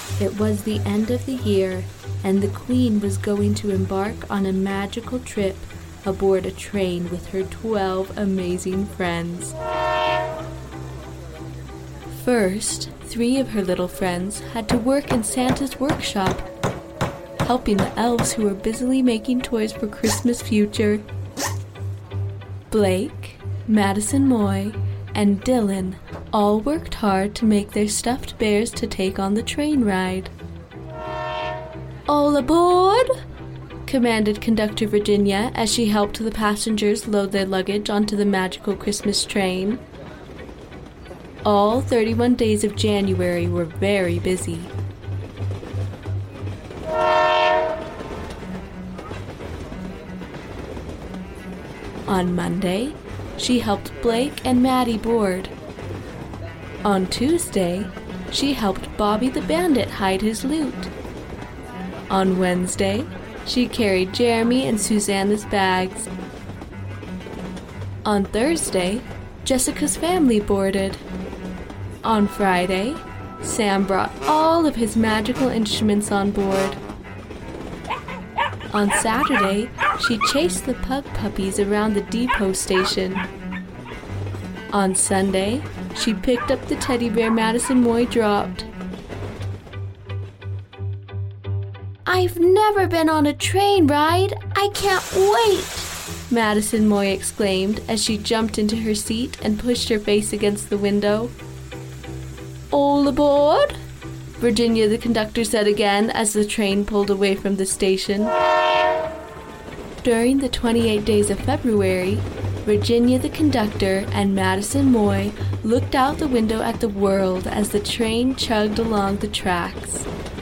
It was the end of the year, and the Queen was going to embark on a magical trip aboard a train with her 12 amazing friends. First, 3 of her little friends had to work in Santa's workshop, helping the elves who were busily making toys for Christmas future. Blake, Madison Moy, and Dylan all worked hard to make their stuffed bears to take on the train ride. "All aboard!" commanded Conductor Virginia as she helped the passengers load their luggage onto the magical Christmas train. All 31 days of January were very busy. On Monday, she helped Blake and Maddie board. On Tuesday, she helped Bobby the Bandit hide his loot. On Wednesday, she carried Jeremy and Susanna's bags. On Thursday, Jessica's family boarded. On Friday, Sam brought all of his magical instruments on board. On Saturday, she chased the pug puppies around the depot station. On Sunday, she picked up the teddy bear Madison Moy dropped. "I've never been on a train ride! I can't wait!" Madison Moy exclaimed as she jumped into her seat and pushed her face against the window. "All aboard!" Virginia the conductor said again as the train pulled away from the station. During the 28 days of February, Virginia the conductor and Madison Moy looked out the window at the world as the train chugged along the tracks.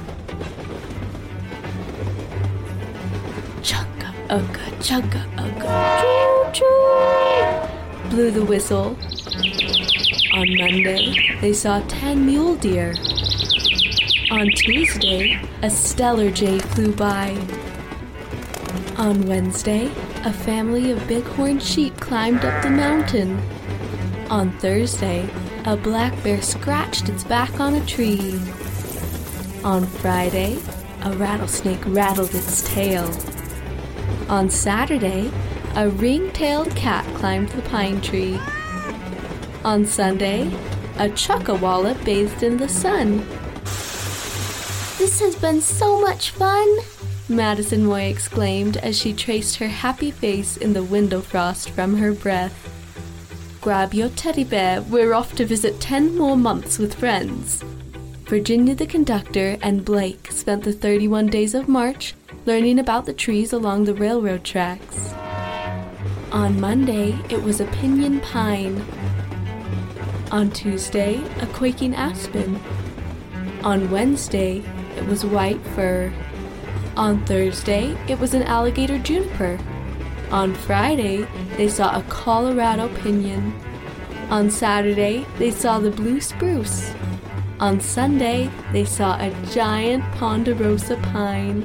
Chugga-ugga, chugga-ugga, choo-choo, blew the whistle. On Monday, they saw 10 mule deer. On Tuesday, a stellar jay flew by. On Wednesday, a family of bighorn sheep climbed up the mountain. On Thursday, a black bear scratched its back on a tree. On Friday, a rattlesnake rattled its tail. On Saturday, a ring-tailed cat climbed the pine tree. On Sunday, a chuckawalla bathed in the sun. "This has been so much fun!" Madison Moy exclaimed as she traced her happy face in the window frost from her breath. "Grab your teddy bear, we're off to visit 10 more months with friends." Virginia the conductor and Blake spent the 31 days of March learning about the trees along the railroad tracks. On Monday, it was a pinyon pine. On Tuesday, a quaking aspen. On Wednesday, it was white fir. On Thursday, it was an alligator juniper. On Friday, they saw a Colorado pinyon. On Saturday, they saw the blue spruce. On Sunday, they saw a giant ponderosa pine.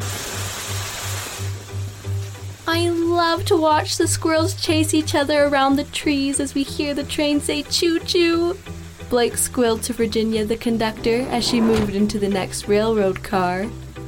"I love to watch the squirrels chase each other around the trees as we hear the train say choo-choo," Blake squealed to Virginia the conductor as she moved into the next railroad car.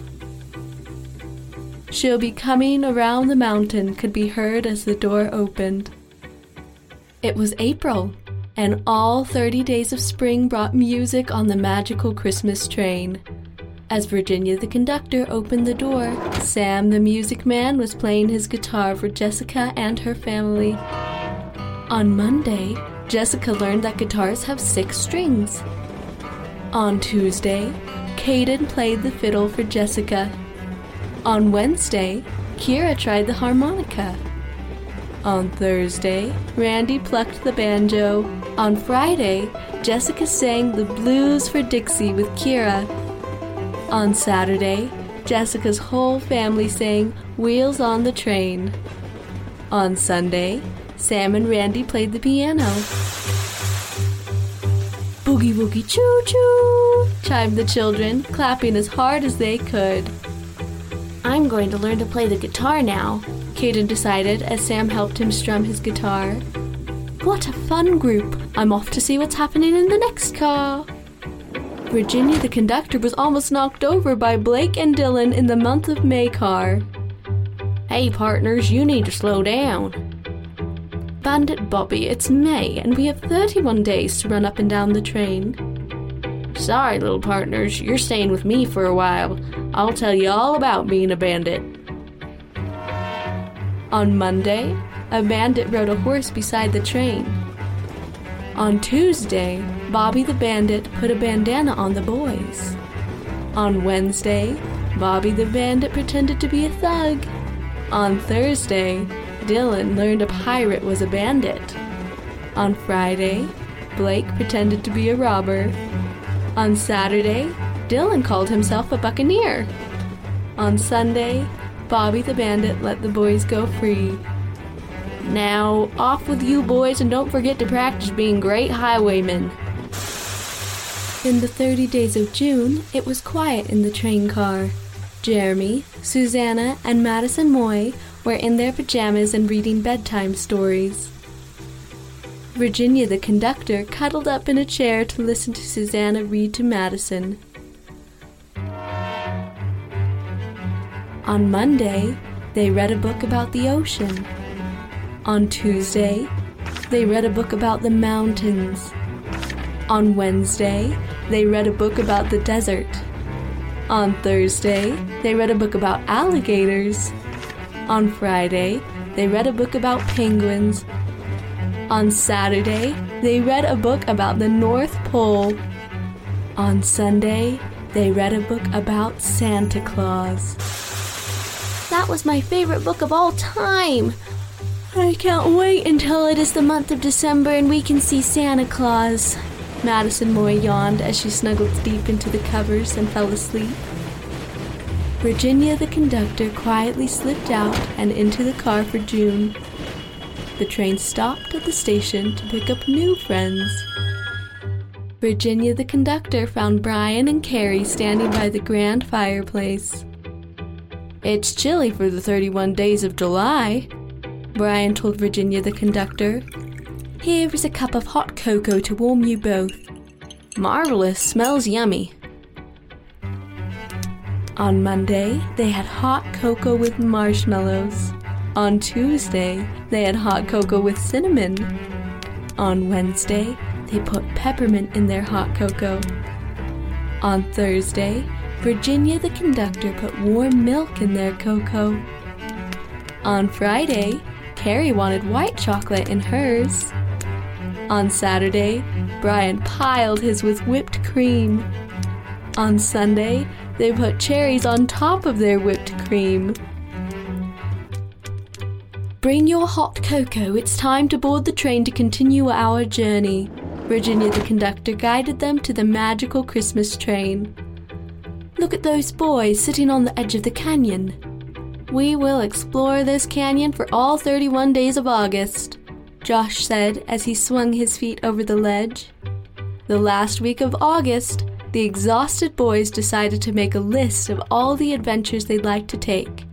"She'll be coming around the mountain" could be heard as the door opened. It was April, and all 30 days of spring brought music on the magical Christmas train. As Virginia the conductor opened the door, Sam the music man was playing his guitar for Jessica and her family. On Monday, Jessica learned that guitars have 6 strings. On Tuesday, Caden played the fiddle for Jessica. On Wednesday, Kira tried the harmonica. On Thursday, Randy plucked the banjo. On Friday, Jessica sang the blues for Dixie with Kira. On Saturday, Jessica's whole family sang Wheels on the Train. On Sunday, Sam and Randy played the piano. "Boogie woogie choo-choo," chimed the children, clapping as hard as they could. "I'm going to learn to play the guitar now," Caden decided as Sam helped him strum his guitar. "What a fun group! I'm off to see what's happening in the next car." Virginia the conductor was almost knocked over by Blake and Dylan in the month of May car. "Hey partners, you need to slow down." "Bandit Bobby, it's May and we have 31 days to run up and down the train." "Sorry, little partners, you're staying with me for a while. I'll tell you all about being a bandit." On Monday, a bandit rode a horse beside the train. On Tuesday, Bobby the bandit put a bandana on the boys. On Wednesday, Bobby the bandit pretended to be a thug. On Thursday, Dylan learned a pirate was a bandit. On Friday, Blake pretended to be a robber. On Saturday, Dylan called himself a buccaneer. On Sunday, Bobby the bandit let the boys go free. "Now, off with you boys and don't forget to practice being great highwaymen." In the 30 days of June, it was quiet in the train car. Jeremy, Susanna, and Madison Moy were in their pajamas and reading bedtime stories. Virginia the conductor cuddled up in a chair to listen to Susanna read to Madison. On Monday, they read a book about the ocean. On Tuesday, they read a book about the mountains. On Wednesday, they read a book about the desert. On Thursday, they read a book about alligators. On Friday, they read a book about penguins. On Saturday, they read a book about the North Pole. On Sunday, they read a book about Santa Claus. "That was my favorite book of all time. I can't wait until it is the month of December and we can see Santa Claus." Madison Moy yawned as she snuggled deep into the covers and fell asleep. Virginia the conductor quietly slipped out and into the car for June. The train stopped at the station to pick up new friends. Virginia the conductor found Brian and Carrie standing by the grand fireplace. "It's chilly for the 31 days of July," Brian told Virginia the conductor. "Here is a cup of hot cocoa to warm you both." "Marvelous, smells yummy." On Monday, they had hot cocoa with marshmallows. On Tuesday, they had hot cocoa with cinnamon. On Wednesday, they put peppermint in their hot cocoa. On Thursday, Virginia the conductor put warm milk in their cocoa. On Friday, Carrie wanted white chocolate in hers. On Saturday, Brian piled his with whipped cream. On Sunday, they put cherries on top of their whipped cream. "Bring your hot cocoa, it's time to board the train to continue our journey." Virginia the conductor guided them to the magical Christmas train. "Look at those boys sitting on the edge of the canyon. We will explore this canyon for all 31 days of August," Josh said as he swung his feet over the ledge. The last week of August, the exhausted boys decided to make a list of all the adventures they'd like to take.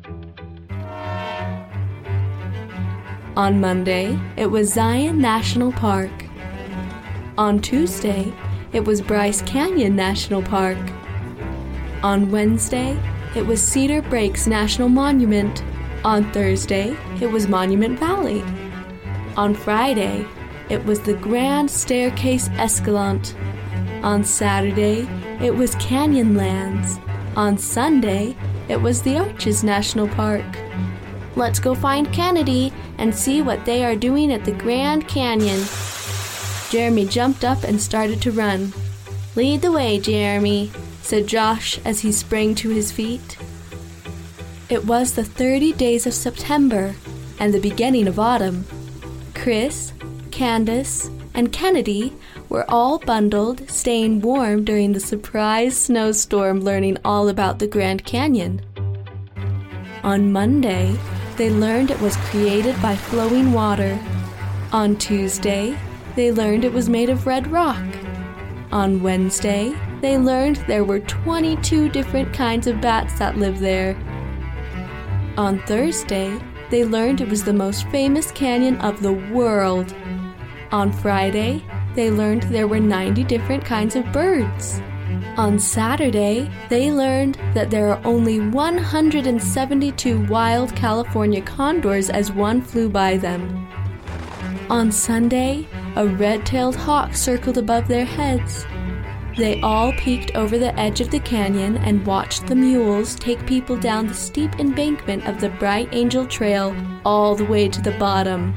On Monday, it was Zion National Park. On Tuesday, it was Bryce Canyon National Park. On Wednesday, it was Cedar Breaks National Monument. On Thursday, it was Monument Valley. On Friday, it was the Grand Staircase Escalante. On Saturday, it was Canyonlands. On Sunday, it was the Arches National Park. "Let's go find Kennedy and see what they are doing at the Grand Canyon." Jeremy jumped up and started to run. "Lead the way, Jeremy," said Josh as he sprang to his feet. It was the 30 days of September and the beginning of autumn. Chris, Candace, and Kennedy were all bundled, staying warm during the surprise snowstorm, learning all about the Grand Canyon. On Monday, they learned it was created by flowing water. On Tuesday, they learned it was made of red rock. On Wednesday, they learned there were 22 different kinds of bats that live there. On Thursday, they learned it was the most famous canyon of the world. On Friday, they learned there were 90 different kinds of birds. On Saturday, they learned that there are only 172 wild California condors as one flew by them. On Sunday, a red-tailed hawk circled above their heads. They all peeked over the edge of the canyon and watched the mules take people down the steep embankment of the Bright Angel Trail all the way to the bottom.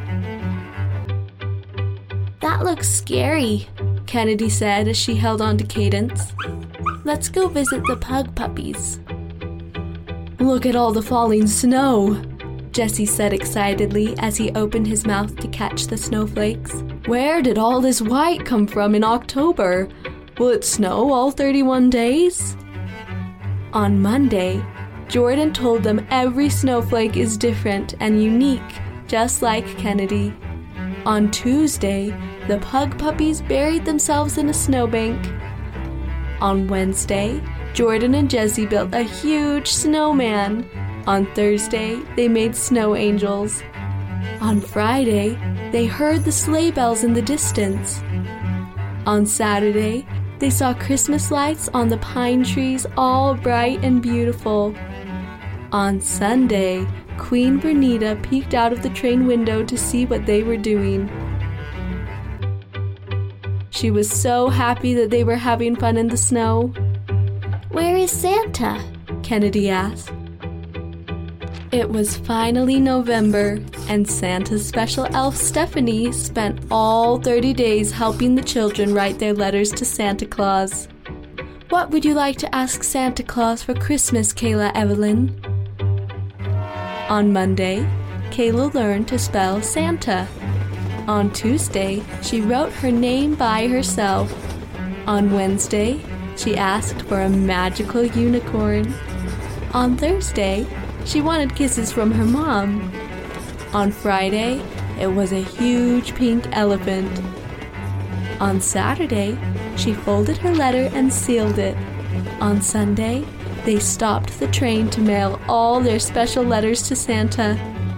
"That looks scary," Kennedy said as she held on to Cadence. "Let's go visit the pug puppies." "Look at all the falling snow," Jesse said excitedly as he opened his mouth to catch the snowflakes. "Where did all this white come from in October? Will it snow all 31 days? On Monday, Jordan told them every snowflake is different and unique, just like Kennedy. On Tuesday, the pug puppies buried themselves in a snowbank. On Wednesday, Jordan and Jesse built a huge snowman. On Thursday, they made snow angels. On Friday, they heard the sleigh bells in the distance. On Saturday, they saw Christmas lights on the pine trees, all bright and beautiful. On Sunday, Queen Bernita peeked out of the train window to see what they were doing. She was so happy that they were having fun in the snow. "Where is Santa?" Kennedy asked. It was finally November, and Santa's special elf Stephanie spent all 30 days helping the children write their letters to Santa Claus. "What would you like to ask Santa Claus for Christmas, Kayla Evelyn?" On Monday, Kayla learned to spell Santa. On Tuesday, she wrote her name by herself. On Wednesday, she asked for a magical unicorn. On Thursday, she wanted kisses from her mom. On Friday, it was a huge pink elephant. On Saturday, she folded her letter and sealed it. On Sunday, they stopped the train to mail all their special letters to Santa.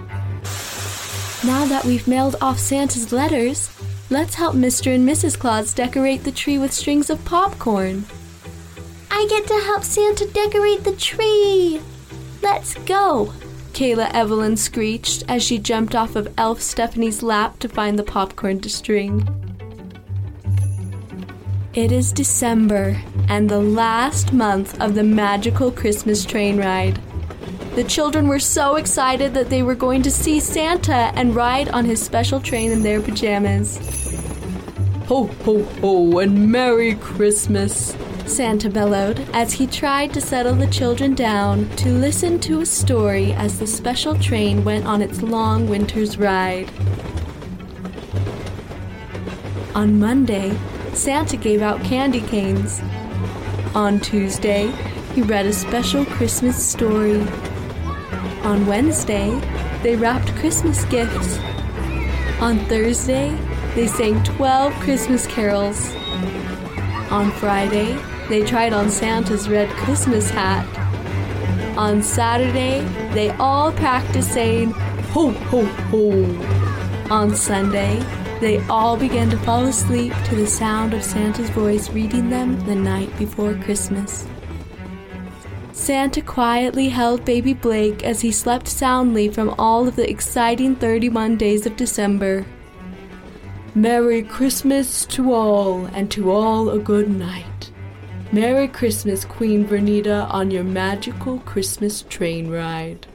Now that we've mailed off Santa's letters, let's help Mr. and Mrs. Claus decorate the tree with strings of popcorn. "I get to help Santa decorate the tree! Let's go!" Kayla Evelyn screeched as she jumped off of Elf Stephanie's lap to find the popcorn to string. It is December and the last month of the magical Christmas train ride. The children were so excited that they were going to see Santa and ride on his special train in their pajamas. "Ho, ho, ho, and Merry Christmas!" Santa bellowed as he tried to settle the children down to listen to a story as the special train went on its long winter's ride. On Monday, Santa gave out candy canes. On Tuesday, he read a special Christmas story. On Wednesday, they wrapped Christmas gifts. On Thursday, they sang 12 Christmas carols. On Friday, they tried on Santa's red Christmas hat. On Saturday, they all practiced saying, "Ho, ho, ho." On Sunday, they all began to fall asleep to the sound of Santa's voice reading them the night before Christmas. Santa quietly held baby Blake as he slept soundly from all of the exciting 31 days of December. Merry Christmas to all, and to all a good night. Merry Christmas, Queen Bernita, on your magical Christmas train ride.